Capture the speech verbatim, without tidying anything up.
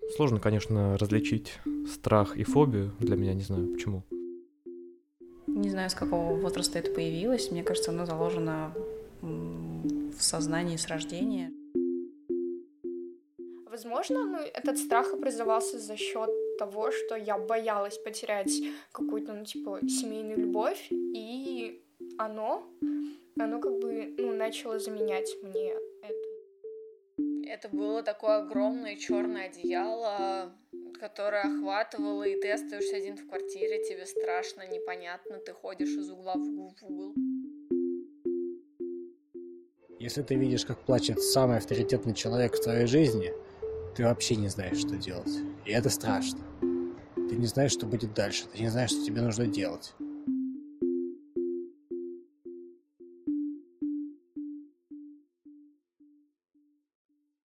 Сложно, конечно, различить страх и фобию. Для меня, не знаю, почему. Не знаю, с какого возраста это появилось. Мне кажется, оно заложено в сознании с рождения. Возможно, ну, этот страх образовался за счет того, что я боялась потерять какую-то, ну, типа, семейную любовь, и оно, оно как бы, ну, начало заменять мне это. Это было такое огромное черное одеяло, которое охватывало, и ты остаешься один в квартире, тебе страшно, непонятно, ты ходишь из угла в угол. Если ты видишь, как плачет самый авторитетный человек в твоей жизни, ты вообще не знаешь, что делать. И это страшно. Ты не знаешь, что будет дальше, ты не знаешь, что тебе нужно делать.